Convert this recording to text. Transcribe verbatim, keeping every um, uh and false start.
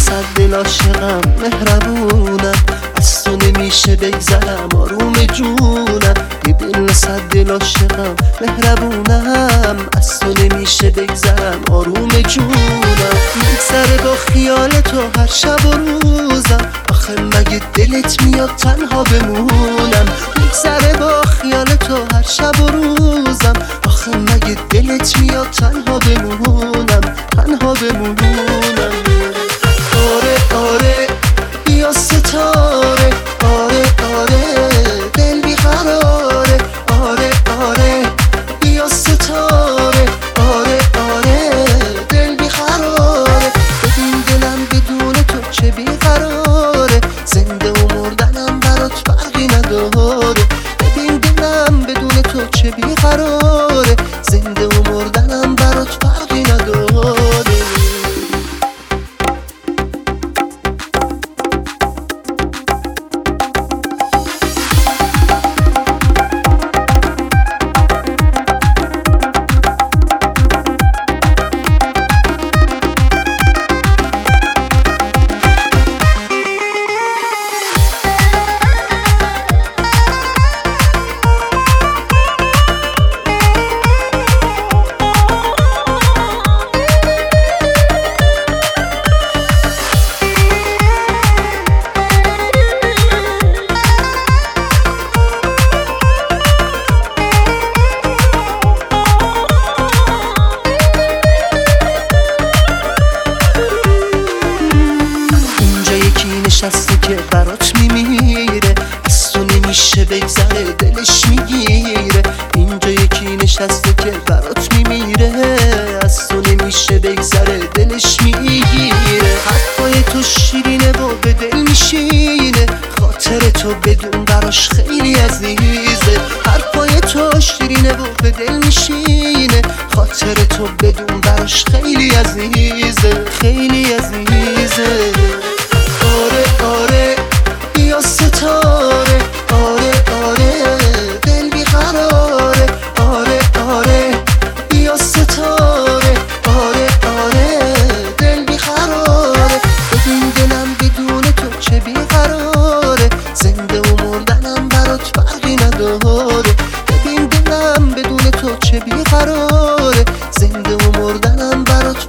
صد دل عاشقم مهربونم، از تو نمیشه بگذرم آروم جونم. یه دل صد دل عاشقم مهربونم، از تو نمیشه بگذرم آروم جونم. میگذره با خیال تو هر شب و روزم، آخه مگه دلت میاد تنها بمونم؟ میگذره با خیال تو هر شب و روزم، آخه مگه دلت میاد تنها بمونم، تنها بمونم. آره آره بیا ستاره، آره آره دل بیقراره، آره آره بیا ستاره، آره آره دل بیقراره. ببین دلم بدون تو چه بیقراره، زنده و مردنم برات فرقی نداره. ببین دلم بدون تو چه بیقراره، زنده و مردنم برات فرقی نداره. نشسته که برات میمیره، از تو نمیشه بگذره دلش میگیره. اینجا یکی نشسته که برات میمیره، از تو نمیشه بگذره دلش میگیره. حرفای تو شیرینه و به دل میشینه، خاطر تو بدون براش خیلی عزیزه. حرفای تو شیرینه و به دل میشینه، خاطر تو بدون براش خیلی عزیزه، خیلی عزیزه. آره آره بیا ستاره، آره آره دل بیقراره، آره آره بیا ستاره، آره آره دل بیقراره. ببین دلم بدون تو چه بیقراره، زنده و مردنم برات فرقی نداره. ببین دلم بدون تو چه بیقراره، زنده و مردنم برات